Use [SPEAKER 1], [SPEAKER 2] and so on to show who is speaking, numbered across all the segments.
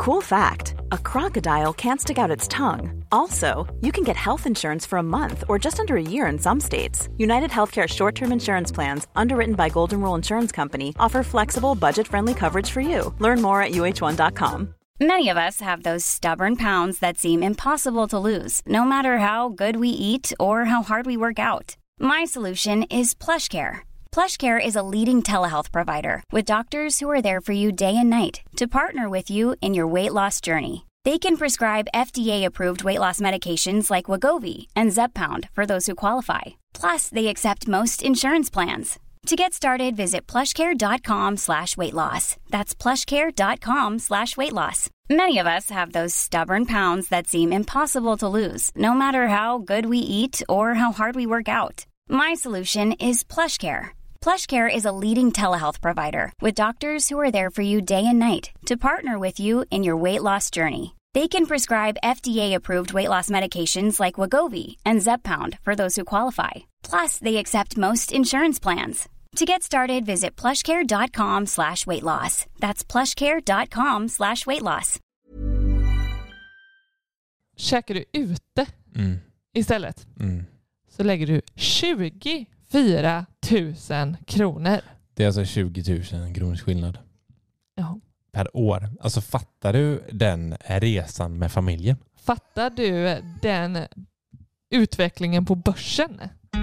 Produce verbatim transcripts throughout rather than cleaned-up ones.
[SPEAKER 1] Cool fact, a crocodile can't stick out its tongue. Also, you can get health insurance for a month or just under a year in some states. United Healthcare short-term insurance plans, underwritten by Golden Rule Insurance Company, offer flexible, budget-friendly coverage for you. Learn more at U H one dot com.
[SPEAKER 2] Many of us have those stubborn pounds that seem impossible to lose, no matter how good we eat or how hard we work out. My solution is PlushCare. PlushCare is a leading telehealth provider with doctors who are there for you day and night to partner with you in your weight loss journey. They can prescribe F D A-approved weight loss medications like Wegovy and Zepbound for those who qualify. Plus, they accept most insurance plans. To get started, visit plushcare.com slash weight loss. That's plushcare.com slash weight loss. Many of us have those stubborn pounds that seem impossible to lose, no matter how good we eat or how hard we work out. My solution is PlushCare. PlushCare is a leading telehealth provider with doctors who are there for you day and night to partner with you in your weight loss journey. They can prescribe F D A-approved weight loss medications like Wegovy and Zepbound for those who qualify. Plus, they accept most insurance plans. To get started, visit plushcare.com slash weight loss. That's plushcare.com slash weight loss.
[SPEAKER 3] Käkar du ute
[SPEAKER 4] mm.
[SPEAKER 3] istället
[SPEAKER 4] Mm.
[SPEAKER 3] så lägger du tjugofyra tusen kronor.
[SPEAKER 4] Det är alltså tjugo tusen kronors skillnad.
[SPEAKER 3] Ja.
[SPEAKER 4] Per år. Alltså fattar du den resan med familjen?
[SPEAKER 3] Fattar du den utvecklingen på börsen?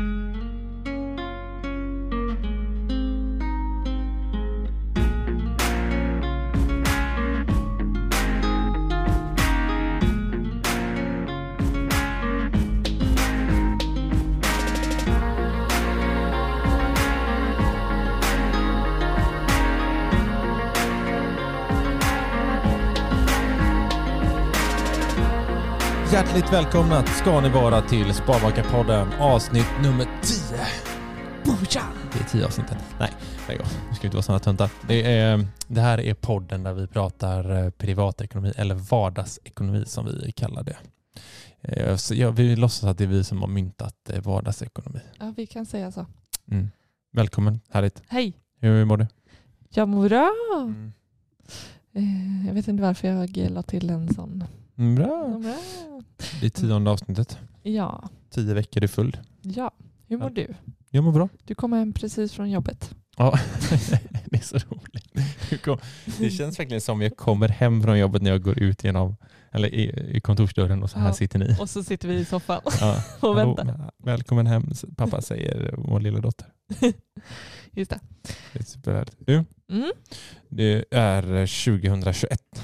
[SPEAKER 4] Hjärtligt välkomna ska ni vara till Sparmakarpodden avsnitt nummer tio. Boja! Det är tio avsnittet. Nej, lägg av. Nu ska vi inte vara sådana töntar. Det, är, det här är podden där vi pratar privatekonomi eller vardagsekonomi som vi kallar det. Så jag vill låtsas att det är vi som har myntat vardagsekonomi.
[SPEAKER 3] Ja, vi kan säga så.
[SPEAKER 4] Mm. Välkommen, härligt.
[SPEAKER 3] Hej.
[SPEAKER 4] Hur mår du?
[SPEAKER 3] Jag mår bra.
[SPEAKER 4] Mm.
[SPEAKER 3] Eh, jag vet inte varför jag la till en sån.
[SPEAKER 4] Mm, bra.
[SPEAKER 3] bra.
[SPEAKER 4] Det är tionde avsnittet.
[SPEAKER 3] Ja.
[SPEAKER 4] Tio veckor är full.
[SPEAKER 3] Ja. Hur mår
[SPEAKER 4] ja.
[SPEAKER 3] du?
[SPEAKER 4] Jag mår bra.
[SPEAKER 3] Du kommer hem precis från jobbet.
[SPEAKER 4] Ja, det är så roligt. Det känns verkligen som jag kommer hem från jobbet när jag går ut genom eller i, i kontorsdörren och så här ja. Sitter ni.
[SPEAKER 3] Och så sitter vi i soffan
[SPEAKER 4] ja.
[SPEAKER 3] och väntar.
[SPEAKER 4] Välkommen hem, pappa säger vår lilla dotter.
[SPEAKER 3] Just det.
[SPEAKER 4] Det är superhärligt. Du,
[SPEAKER 3] mm.
[SPEAKER 4] det är tjugohundratjugoett.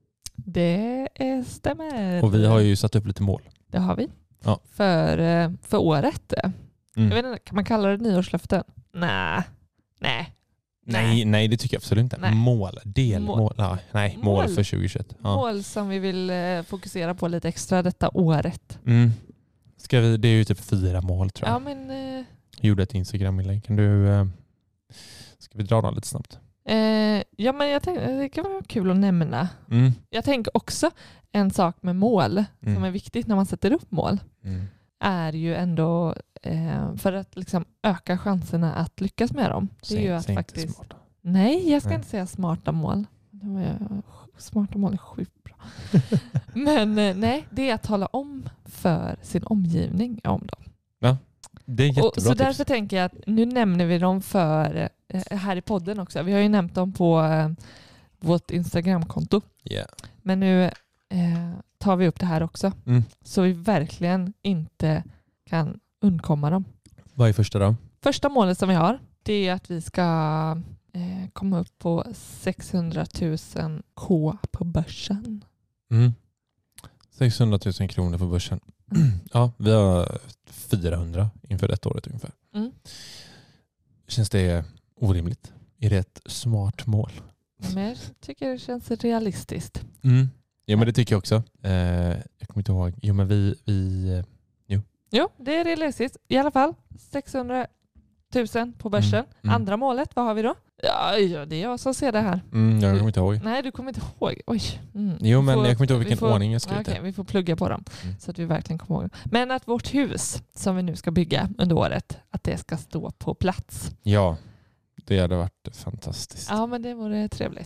[SPEAKER 3] Det stämmer.
[SPEAKER 4] Och vi har ju satt upp lite mål.
[SPEAKER 3] Det har vi.
[SPEAKER 4] Ja.
[SPEAKER 3] För, för året.
[SPEAKER 4] Mm.
[SPEAKER 3] Jag vet inte, kan man kalla det nyårslöften? Nej. Nej.
[SPEAKER 4] Nej, nej, det tycker jag absolut inte. Nej. Mål, delmål. Mål. Ja, nej, mål, mål för tjugohundratjugoett. Ja.
[SPEAKER 3] Mål som vi vill eh, fokusera på lite extra detta året.
[SPEAKER 4] Mm. Ska vi, det är ju typ fyra mål tror jag.
[SPEAKER 3] Ja, men... Eh...
[SPEAKER 4] Jag gjorde ett Instagram-inlägg. Kan du... Eh... Ska vi dra dem lite snabbt?
[SPEAKER 3] Eh, ja, men jag tänkte, det kan vara kul att nämna.
[SPEAKER 4] Mm.
[SPEAKER 3] Jag tänker också en sak med mål
[SPEAKER 4] mm.
[SPEAKER 3] som är viktigt när man sätter upp mål.
[SPEAKER 4] Mm.
[SPEAKER 3] Är ju ändå eh, för att liksom öka chanserna att lyckas med dem. Det är
[SPEAKER 4] säg,
[SPEAKER 3] ju att
[SPEAKER 4] säg
[SPEAKER 3] faktiskt...
[SPEAKER 4] inte smarta.
[SPEAKER 3] Nej, jag ska
[SPEAKER 4] Nej.
[SPEAKER 3] inte säga smarta mål. Det var jag, smarta mål är sjukt bra. Men eh, nej, det är att tala om för sin omgivning om dem.
[SPEAKER 4] Ja, det är jättebra
[SPEAKER 3] och, Så
[SPEAKER 4] tips.
[SPEAKER 3] därför tänker jag att nu nämner vi dem för eh, här i podden också. Vi har ju nämnt dem på eh, vårt Instagramkonto.
[SPEAKER 4] Yeah.
[SPEAKER 3] Men nu eh, tar vi upp det här också.
[SPEAKER 4] Mm.
[SPEAKER 3] Så vi verkligen inte kan undkomma dem.
[SPEAKER 4] Vad är första då?
[SPEAKER 3] Första målet som vi har, det är att vi ska eh, komma upp på sexhundratusen K på börsen.
[SPEAKER 4] Mm. sexhundratusen kronor på börsen. Mm. Ja, vi har fyrahundra inför ett året ungefär.
[SPEAKER 3] Mm.
[SPEAKER 4] Känns det orimligt? Är det ett smart mål?
[SPEAKER 3] Men jag tycker det känns realistiskt.
[SPEAKER 4] Mm. Ja, men det tycker jag också. Eh, jag kommer inte ihåg. Jo, men vi... vi eh, jo.
[SPEAKER 3] Jo, det är realistiskt. I alla fall sexhundratusen på börsen.
[SPEAKER 4] Mm. Mm.
[SPEAKER 3] Andra målet, vad har vi då? Ja, ja, det är jag som ser det här.
[SPEAKER 4] Mm, jag kommer inte ihåg.
[SPEAKER 3] Nej, du kommer inte ihåg. Oj. Mm.
[SPEAKER 4] Jo, men
[SPEAKER 3] får,
[SPEAKER 4] jag kommer inte ihåg vilken
[SPEAKER 3] får,
[SPEAKER 4] ordning jag skrev
[SPEAKER 3] okay,
[SPEAKER 4] det.
[SPEAKER 3] vi får plugga på dem
[SPEAKER 4] Mm.
[SPEAKER 3] så att vi verkligen kommer ihåg. Men att vårt hus som vi nu ska bygga under året, att det ska stå på plats.
[SPEAKER 4] Ja, det hade varit fantastiskt.
[SPEAKER 3] Ja, men det vore trevligt.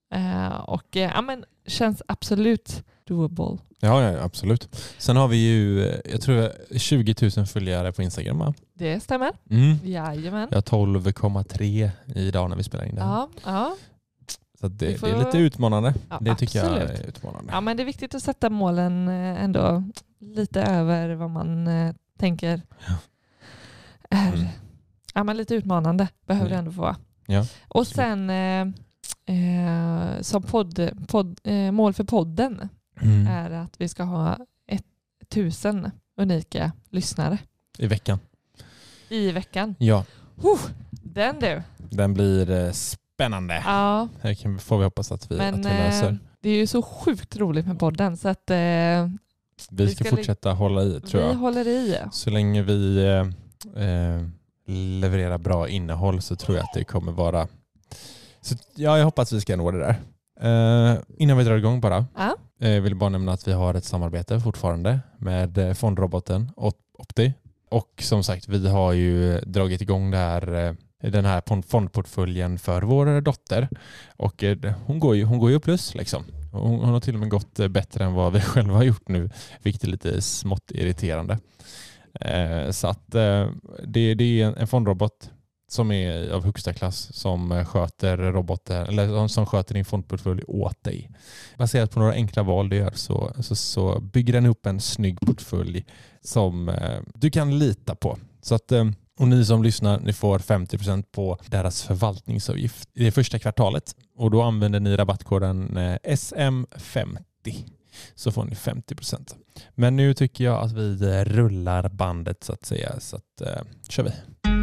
[SPEAKER 3] Eh, och eh, ja, men känns absolut doable.
[SPEAKER 4] Ja, ja, absolut. Sen har vi ju, jag tror tjugo tusen följare på Instagram, va?
[SPEAKER 3] Det stämmer.
[SPEAKER 4] Mm.
[SPEAKER 3] Jajamän.
[SPEAKER 4] Jag har tolv komma tre idag när vi spelar in det här.
[SPEAKER 3] Ja, ja.
[SPEAKER 4] Så det,
[SPEAKER 3] får...
[SPEAKER 4] det är lite utmanande.
[SPEAKER 3] Ja,
[SPEAKER 4] det tycker
[SPEAKER 3] absolut.
[SPEAKER 4] jag är utmanande.
[SPEAKER 3] Ja, men det är viktigt att sätta målen ändå lite över vad man eh, tänker
[SPEAKER 4] ja.
[SPEAKER 3] är
[SPEAKER 4] mm.
[SPEAKER 3] ja, men lite utmanande. Behöver
[SPEAKER 4] mm.
[SPEAKER 3] det ändå få vara.
[SPEAKER 4] Ja,
[SPEAKER 3] och absolut. Sen eh, eh, som podd, podd, eh, mål för podden mm. är att vi ska ha ett tusen unika lyssnare.
[SPEAKER 4] I veckan.
[SPEAKER 3] I veckan.
[SPEAKER 4] Ja.
[SPEAKER 3] Uh, den du.
[SPEAKER 4] Den blir eh, spännande.
[SPEAKER 3] Ja.
[SPEAKER 4] Här kan, får vi hoppas att vi,
[SPEAKER 3] Men,
[SPEAKER 4] att vi löser.
[SPEAKER 3] Eh, det är ju så sjukt roligt med podden så att eh,
[SPEAKER 4] vi,
[SPEAKER 3] vi
[SPEAKER 4] ska,
[SPEAKER 3] ska
[SPEAKER 4] fortsätta li- hålla i, tror
[SPEAKER 3] vi
[SPEAKER 4] jag.
[SPEAKER 3] Vi håller i.
[SPEAKER 4] Så länge vi eh, eh, levererar bra innehåll så tror jag att det kommer vara... Så, ja, jag hoppas vi ska nå det där. Eh, innan vi drar igång bara.
[SPEAKER 3] Ja.
[SPEAKER 4] Eh, vill bara nämna att vi har ett samarbete fortfarande med eh, fondroboten Opti. Och som sagt, vi har ju dragit igång det här, eh, den här fondportföljen för vår dotter. Och eh, hon, går ju, hon går ju plus liksom. Hon, hon har till och med gått eh, bättre än vad vi själva har gjort nu. Vilket är lite smått irriterande. Eh, så att eh, det, det är en, en fondrobot som är av högsta klass som sköter roboter eller som sköter din fondportfölj åt dig. Baserat på några enkla val du gör så, så, så bygger den upp en snygg portfölj som eh, du kan lita på. Så att, eh, och ni som lyssnar, ni får femtio procent på deras förvaltningsavgift i det första kvartalet. Och då använder ni rabattkoden eh, S M femtio. Så får ni femtio procent. Men nu tycker jag att vi rullar bandet så att säga. Så att, eh, kör vi.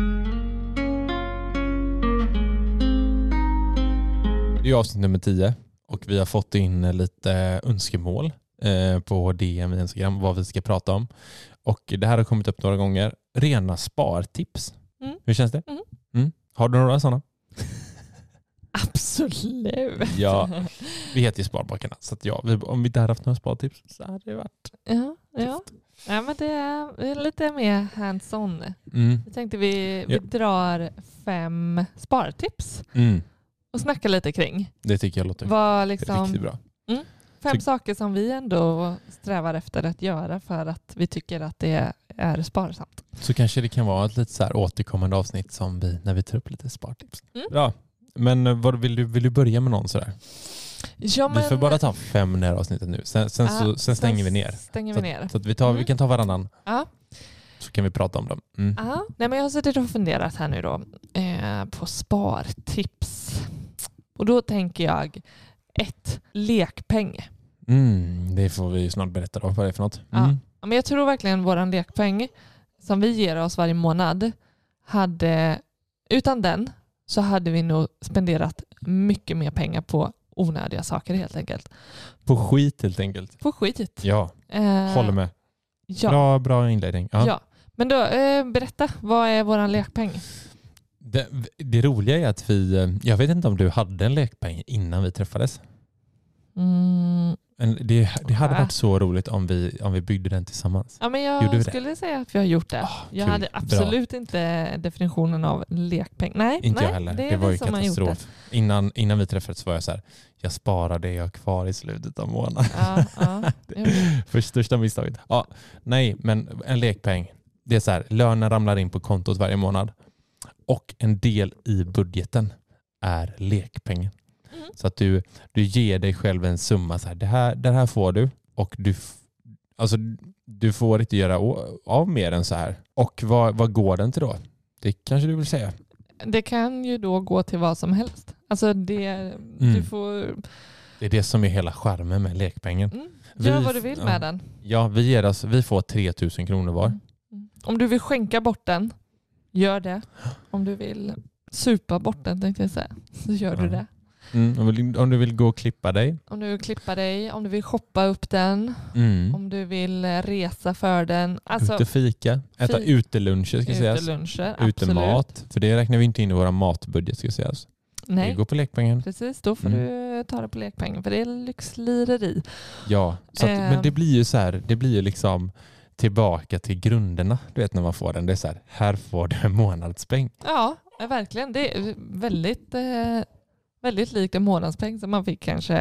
[SPEAKER 4] Det är avsnitt nummer tio och vi har fått in lite önskemål eh, på D M i Instagram vad vi ska prata om. Och det här har kommit upp några gånger. Rena spartips. Mm. Hur känns det? Mm. Mm. Har du några sådana?
[SPEAKER 3] Absolut.
[SPEAKER 4] Ja, vi heter ju Sparbakarna. Så att ja, vi, om vi inte hade haft några spartips så hade det varit
[SPEAKER 3] ja, ja. ja, men det är, det är lite mer hands-on.
[SPEAKER 4] Mm.
[SPEAKER 3] Jag tänkte vi, vi
[SPEAKER 4] ja.
[SPEAKER 3] drar fem spartips.
[SPEAKER 4] Mm.
[SPEAKER 3] Och snacka lite kring.
[SPEAKER 4] Det tycker jag låter
[SPEAKER 3] Var liksom,
[SPEAKER 4] riktigt bra.
[SPEAKER 3] Mm, fem Ty- saker som vi ändå strävar efter att göra för att vi tycker att det är sparsamt.
[SPEAKER 4] Så kanske det kan vara ett lite så här återkommande avsnitt som vi, när vi tar upp lite spartips.
[SPEAKER 3] Mm.
[SPEAKER 4] Bra. Men vad, vill, du, vill du börja med någon sådär?
[SPEAKER 3] Ja, men...
[SPEAKER 4] Vi får bara ta fem nära avsnittet nu. Sen, sen,
[SPEAKER 3] ja,
[SPEAKER 4] så, sen stänger
[SPEAKER 3] sen
[SPEAKER 4] vi ner.
[SPEAKER 3] Stänger
[SPEAKER 4] så,
[SPEAKER 3] vi ner.
[SPEAKER 4] Så att vi, tar,
[SPEAKER 3] mm.
[SPEAKER 4] vi kan ta varannan.
[SPEAKER 3] Ja.
[SPEAKER 4] Så kan vi prata om dem. Mm.
[SPEAKER 3] Ja. Nej, men jag har suttit och funderat här nu då eh, på spartips. Och då tänker jag ett, lekpeng.
[SPEAKER 4] Mm, det får vi snart berätta då. Vad är det för något? Mm.
[SPEAKER 3] Ja, men jag tror verkligen våran lekpeng som vi ger oss varje månad hade, utan den så hade vi nog spenderat mycket mer pengar på onödiga saker helt enkelt.
[SPEAKER 4] På skit helt enkelt.
[SPEAKER 3] På skit.
[SPEAKER 4] Ja, eh, håller med.
[SPEAKER 3] Ja.
[SPEAKER 4] Bra, bra inledning. Ja.
[SPEAKER 3] ja. Men då, eh, berätta, vad är våran lekpeng?
[SPEAKER 4] Det, det roliga är att vi, jag vet inte om du hade en lekpeng innan vi träffades.
[SPEAKER 3] Mm.
[SPEAKER 4] En, det, det hade varit så roligt om vi, om vi byggde den tillsammans.
[SPEAKER 3] Ja, men jag skulle det? säga att vi har gjort det. Oh, jag kul. hade absolut Bra. inte definitionen av lekpeng. Nej,
[SPEAKER 4] inte
[SPEAKER 3] nej,
[SPEAKER 4] jag heller.
[SPEAKER 3] Det,
[SPEAKER 4] det var ju
[SPEAKER 3] katastrof.
[SPEAKER 4] Innan, innan vi träffades var jag så här, jag sparar det jag har kvar i slutet av månaden.
[SPEAKER 3] Ja, ja.
[SPEAKER 4] För största misstaget. Ja, nej, men en lekpeng. Det är så här, lönen ramlar in på kontot varje månad. Och en del i budgeten är lekpengen. Mm. Så att du, du ger dig själv en summa. Så här, det, här, det här får du. Och du, alltså, du får inte göra av mer än så här. Och vad, vad går den till då? Det kanske du vill säga.
[SPEAKER 3] Det kan ju då gå till vad som helst. Alltså det, mm. du får...
[SPEAKER 4] Det är det som är hela charmen med lekpengen.
[SPEAKER 3] Mm. Gör vi, vad du vill med
[SPEAKER 4] ja,
[SPEAKER 3] den.
[SPEAKER 4] Ja, vi, ger oss, vi får tre tusen kronor var. Mm.
[SPEAKER 3] Om du vill skänka bort den, gör det. Om du vill supa bort den, tänkte jag säga, så gör ja. du det.
[SPEAKER 4] Mm, om, du, om du vill gå och klippa dig.
[SPEAKER 3] Om du vill klippa dig, om du vill shoppa upp den,
[SPEAKER 4] mm.
[SPEAKER 3] om du vill resa för den. Alltså,
[SPEAKER 4] Ut och fika, äta fi- uteluncher ska sägas.
[SPEAKER 3] Uteluncher,
[SPEAKER 4] Utemat, för det räknar vi inte in i våra matbudget ska sägas.
[SPEAKER 3] Nej.
[SPEAKER 4] Det går på lekpengen.
[SPEAKER 3] Precis, då får mm. du ta det på lekpengen, för det är lyxlireri.
[SPEAKER 4] Ja, så att, eh. men det blir ju så här, det blir ju liksom tillbaka till grunderna. Du vet när man får den, det är så här, här får du en månadspeng.
[SPEAKER 3] Ja, verkligen. Det är väldigt... Eh, väldigt likt en månadspeng som man fick kanske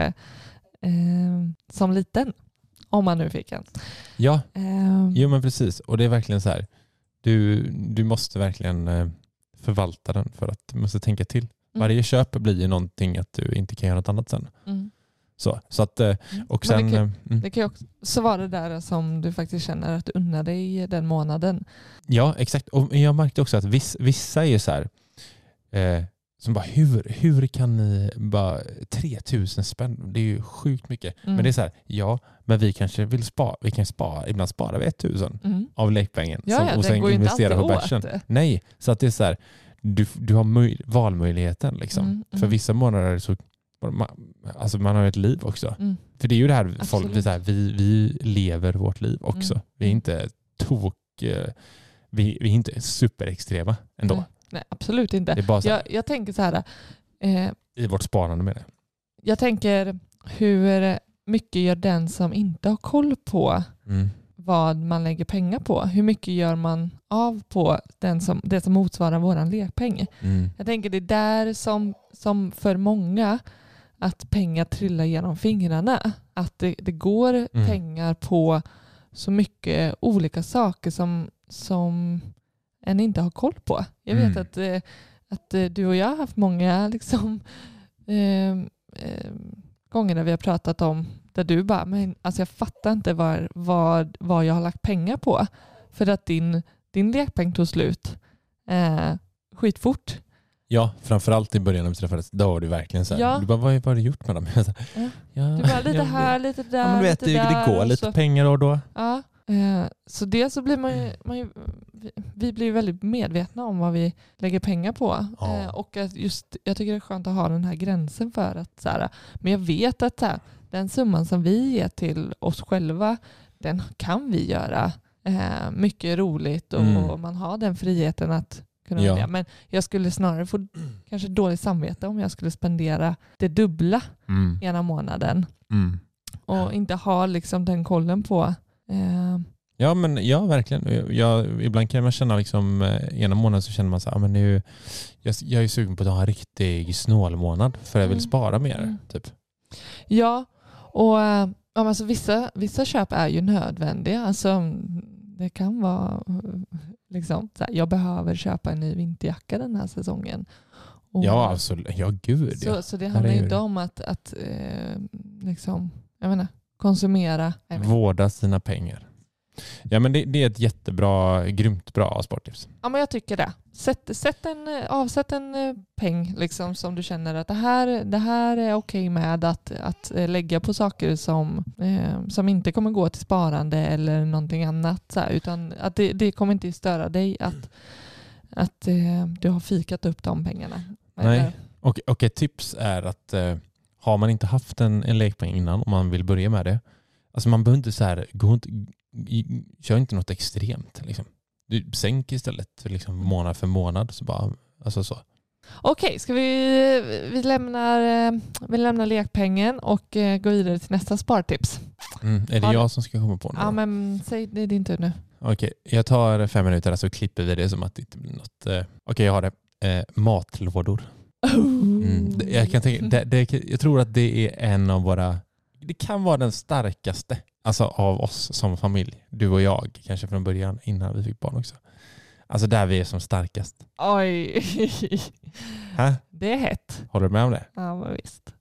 [SPEAKER 3] eh, som liten. Om man nu fick en.
[SPEAKER 4] Ja,
[SPEAKER 3] Eh,
[SPEAKER 4] jo men precis. Och det är verkligen så här. Du, du måste verkligen eh, förvalta den för att du måste tänka till. Varje köp blir ju någonting att du inte kan göra något annat sen.
[SPEAKER 3] Mm.
[SPEAKER 4] Så, så att, eh, och sen...
[SPEAKER 3] Men det, kan,
[SPEAKER 4] eh, mm.
[SPEAKER 3] det kan ju också vara det där som du faktiskt känner att du unnar dig den månaden.
[SPEAKER 4] Ja, exakt. Och jag märkte också att viss, vissa är ju så här... Eh, som bara, hur, hur kan ni bara tre tusen spänn? Det är ju sjukt mycket.
[SPEAKER 3] Mm.
[SPEAKER 4] Men det är så här, ja, men vi kanske vill spara, vi kan spara, ibland sparar vi tusen
[SPEAKER 3] Mm.
[SPEAKER 4] av lekpengen
[SPEAKER 3] Ja,
[SPEAKER 4] som,
[SPEAKER 3] ja,
[SPEAKER 4] och sen
[SPEAKER 3] går ju inte
[SPEAKER 4] investera på
[SPEAKER 3] alltid
[SPEAKER 4] börsen.
[SPEAKER 3] åt.
[SPEAKER 4] Nej, så att det är så här, du, du har möj, valmöjligheten liksom.
[SPEAKER 3] Mm, mm.
[SPEAKER 4] För vissa månader så, man, alltså man har ett liv också.
[SPEAKER 3] Mm.
[SPEAKER 4] För det är ju det här, folk,
[SPEAKER 3] Absolut.
[SPEAKER 4] vi, så här, vi, vi lever vårt liv också.
[SPEAKER 3] Mm.
[SPEAKER 4] Vi är inte tok, eh, vi, vi är inte superextrema ändå.
[SPEAKER 3] Nej. Nej, absolut inte.
[SPEAKER 4] Det är bara så här,
[SPEAKER 3] Jag, jag tänker så här, eh,
[SPEAKER 4] i vårt sparande med det.
[SPEAKER 3] jag tänker hur mycket gör den som inte har koll på
[SPEAKER 4] Mm.
[SPEAKER 3] vad man lägger pengar på? Hur mycket gör man av på den som, det som motsvarar våran lekpeng?
[SPEAKER 4] Mm.
[SPEAKER 3] Jag tänker det är där som, som för många att pengar trillar genom fingrarna. Att det, det går
[SPEAKER 4] Mm.
[SPEAKER 3] pengar på så mycket olika saker som, som en inte har koll på. Jag vet
[SPEAKER 4] Mm.
[SPEAKER 3] att, eh, att eh, du och jag har haft många liksom, eh, eh, gånger där vi har pratat om där du bara, men alltså jag fattar inte vad, vad, vad jag har lagt pengar på. För att din, din lekpeng tog slut eh, skitfort.
[SPEAKER 4] Ja, framförallt i början när vi träffades, då var det verkligen så här,
[SPEAKER 3] Ja.
[SPEAKER 4] du bara, vad, vad har du gjort med dem? Jag sa,
[SPEAKER 3] Ja.
[SPEAKER 4] ja,
[SPEAKER 3] Du bara lite
[SPEAKER 4] ja,
[SPEAKER 3] här, lite där,
[SPEAKER 4] Ja, men du vet,
[SPEAKER 3] lite
[SPEAKER 4] det,
[SPEAKER 3] där.
[SPEAKER 4] det går
[SPEAKER 3] och
[SPEAKER 4] lite
[SPEAKER 3] så.
[SPEAKER 4] pengar då och då.
[SPEAKER 3] Ja, eh, så det så blir man ju, man ju vi, vi blir väldigt medvetna om vad vi lägger pengar på.
[SPEAKER 4] Ja.
[SPEAKER 3] Eh, och att just, jag tycker det är skönt att ha den här gränsen för att så här, men jag vet att så här, den summan som vi ger till oss själva, den kan vi göra eh, mycket roligt och,
[SPEAKER 4] Mm.
[SPEAKER 3] och man har den friheten att kunna
[SPEAKER 4] Ja.
[SPEAKER 3] välja. Men jag skulle snarare få kanske dåligt samvete om jag skulle spendera det dubbla
[SPEAKER 4] Mm.
[SPEAKER 3] ena månaden
[SPEAKER 4] Mm.
[SPEAKER 3] och inte ha liksom den kollen på. Eh,
[SPEAKER 4] Ja, men ja, verkligen. Jag, ibland kan man känna liksom, eh, ena månaden så känner man så här, men nu, jag, jag är sugen på att ha en riktig snålmånad för jag vill
[SPEAKER 3] Mm.
[SPEAKER 4] spara mer.
[SPEAKER 3] Mm.
[SPEAKER 4] Typ.
[SPEAKER 3] ja, och eh, ja, alltså, vissa, vissa köp är ju nödvändiga. Alltså, det kan vara liksom, så här, jag behöver köpa en ny vinterjacka den här säsongen. Och,
[SPEAKER 4] Ja, absolut. Ja, gud.
[SPEAKER 3] så,
[SPEAKER 4] Ja.
[SPEAKER 3] så det handlar ju
[SPEAKER 4] Herregud.
[SPEAKER 3] inte om att, att eh, liksom, jag menar, konsumera. Jag vet.
[SPEAKER 4] Vårda sina pengar. Ja, men det, det är ett jättebra, grymt bra sporttips.
[SPEAKER 3] Ja, men jag tycker det. Sätt, sätt en, avsätt en eh, peng liksom, som du känner att det här, det här är okej med att, att eh, lägga på saker som, eh, som inte kommer gå till sparande eller någonting annat. Så här, utan att det, det kommer inte störa dig att, att eh, du har fikat upp de pengarna.
[SPEAKER 4] Nej.
[SPEAKER 3] Eller-
[SPEAKER 4] Och, och ett tips är att eh, har man inte haft en, en lekpeng innan och man vill börja med det, alltså man behöver inte så här, gå inte, i- kör inte något extremt. Liksom. Du sänker istället liksom, månad för månad. Så bara, alltså så.
[SPEAKER 3] Okej, ska vi, vi, lämnar, eh, vi lämnar lekpengen och eh, går vidare till nästa spartips.
[SPEAKER 4] Mm. Är det
[SPEAKER 3] Har-
[SPEAKER 4] jag som ska komma på nu?
[SPEAKER 3] Ja,
[SPEAKER 4] då?
[SPEAKER 3] men säg det är din tur nu.
[SPEAKER 4] Okej, jag tar fem minuter så klipper vi det som att det inte blir något. Eh, Okej, jag har det. Eh, matlådor. Mm. Det- Jag, kan tänka, det, det, jag tror att det är en av våra, det kan vara den starkaste alltså av oss som familj. Du och jag, kanske från början innan vi fick barn också. Alltså där vi är som starkast.
[SPEAKER 3] Oj,
[SPEAKER 4] Hä?
[SPEAKER 3] det är hett.
[SPEAKER 4] Håller du med om det?
[SPEAKER 3] Ja, men visst.